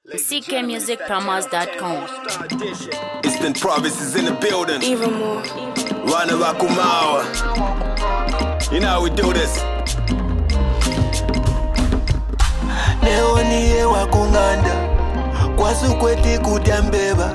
ckmusicpromos.com. Eastern Province is in the building. Even more. Rana Rakumawa. You know how we do this. Neoni ewa kunganda kwasu kweti kutambeba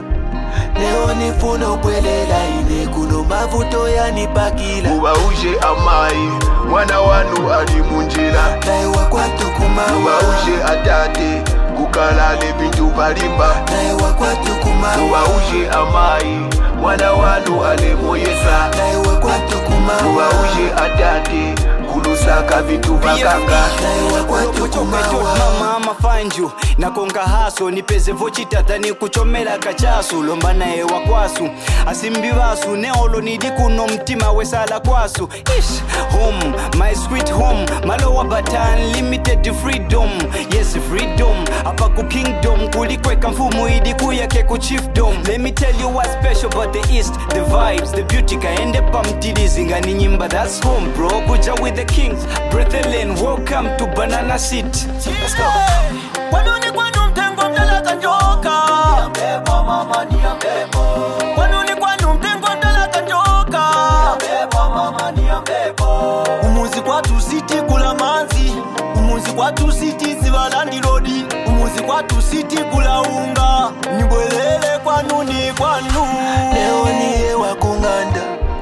Neoni funa upwelela ine kuno mavuto yanipakila Uba uje amai mwana wanu alimunjira Naiwa kwatu kumawa Uba uje atate kukalale bintu balimba Naiwa kwatu kumawa Uba uje amai mwana wanu alimuyesa Naiwa kwatu kumawa Uba uje atate kulusaka vitu bakanga Naiwa kwatu kumawa Mama find you nakonga haso nipeze vochitata ni kuchomela kachasu lomba naye wakwasu asimbi basu neolo nidi kuno mtima wesala kwasu ish home my sweet home malowa batan limited freedom yes freedom apa ku kingdom kulikweka mfumu idi kuyake ku chiefdom let me tell you what's special about the east the vibes the beauty kaende pamtilizi ngani nyimba that's home bro kuja with the kings Brethren welcome to Banana City let's go Kwanuni kwanu mtengo mtalaka njoka Niambebo mama niambebo Kwanuni kwanu mtengo mtalaka njoka Niambebo mama niambebo Umuzi kwatu city kula manzi Umuzi kwatu city zibalandi rodi Umuzi kwatu city kula unga Nibwelele kwanuni kwanu Neoni ewa kunganda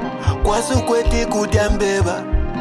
kwasu kweti kutambeba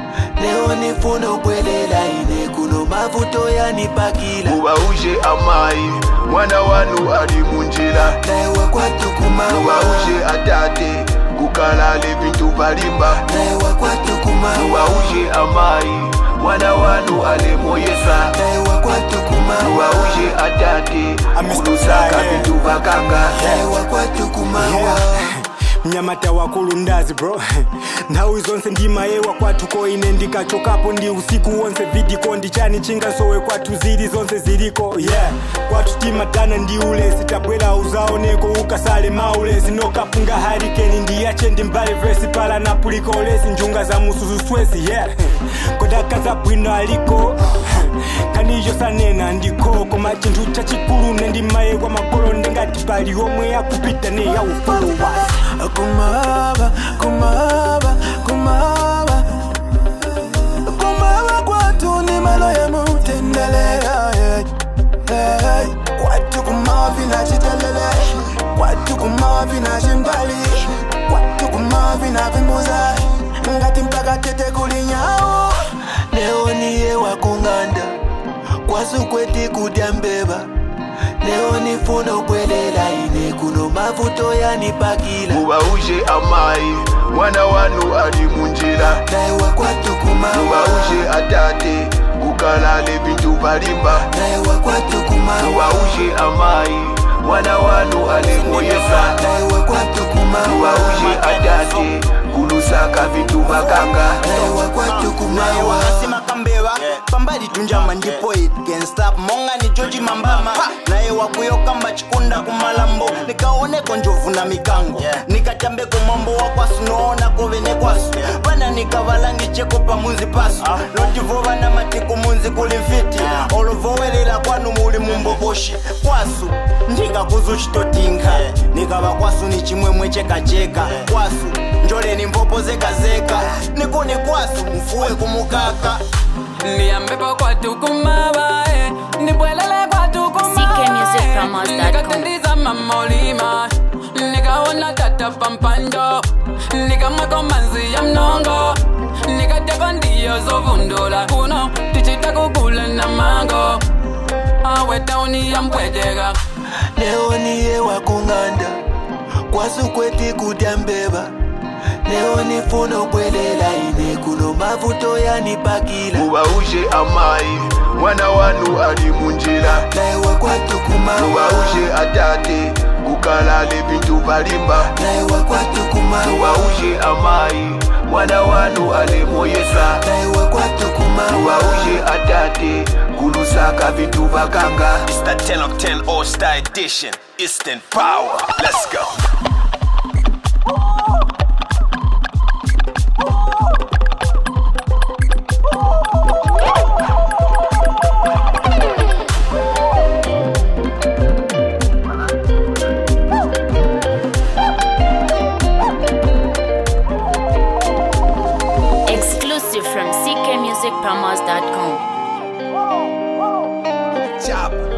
Neoni funa upwelela ine kuno mavuto yanipakila Uba uje amai mwana wanu alimunjira Naiwa kwatu kumawa Uba uje atate kukalale bintu balimba Naiwa kwatu Uba kumawa uje amai mwana wanu alimuyesa Naiwa kwatu Uba kumawa uje atate kulusaka bintu bakanga Naiwa kwatu kumawa mnyamata wakulu ndazi bro nthawi zonse ndima yewa kwathu koine ndikachokapo ndi usiku wonse vidiko ndichani chingasowe kwathu zili zonse ziliko yeah kwathu timadana ndi ulesi tabwera uzaoneko ukasale maulesi nokapunga harikeni ndiyache ndimbale vesi pala napuliko olesi njunga za mususu swesi yeah kodakaza bwino aliko kanijo sanena ndiko koma chinthu chachikulu nendimaye kwa makolo ndengati pali omwe yakupita ne yaufulu wasi Kumaba, kumaba, kumaba Kumaba kwatu ni malo ya mutendele Kwatu kumavi na chitelele Kwatu kumavi na shimbali Kwatu kumavi na vimbuza Ngati mpaka tete kulinyao Neoni ewa kunganda kwasu kweti kutambeba Neoni funa upwelela ine kuno mavuto yanipakila Uba uje amai mwana wanu alimunjira Naiwa kwatu Uba kumawa uje atate kukalale bintu balimba Naiwa kwatu Uba kumawa uje amai mwana wanu alimuyesa Naiwa kwatu Uba kumawa uje atate kulusaka vitu bakanga Naiwa kwatu kumawa asima kambeva pambali tunjama ndipo it can't stop monga ni George Mambama naye wakuyokamba chikunda kumalambo nikaoneko njovu na mikango nikachambeko mambo wakwasu noona kovene kwasu vana nikavalangi cheko pamunzi pasu notivo vana matiku munzi kuli mfiti olovowelela kwanu muli mumboboshi kwasu ndikakuzuchitotinga nikava kwasu ni chimwemwe chekacheka kwasu njoleni mpopo zekazeka nikuni kwasu mfuwe kumukaka Niambepo kwatu kumaba Nibwelele kwatu kumaba ckmusicpromos.com. Nikatendiza mamolima Nikaona tata pampanjo Nikamweko manzi ya mnongo Nikateko ndiyo zovundula Kuno tichita kukula na mango Awe tauni ya mpwejega Neoni ewa kunganda kwasu kweti kutambeba Neoni funa upwelela ine kuno mavuto yanipakila Uba uje amai mwana wanu alimunjira Naiwa kwatu Uba kumawa uje atate kukalale bintu balimba Naiwa kwatu Uba kumawa uje amai mwana wanu alimuyesa Naiwa kwatu Uba kumawa uje atate kulusaka vitu bakanga It's the 10 of 10 All-Star Edition Eastern Power Let's go malawimusicpromos.com. Chop.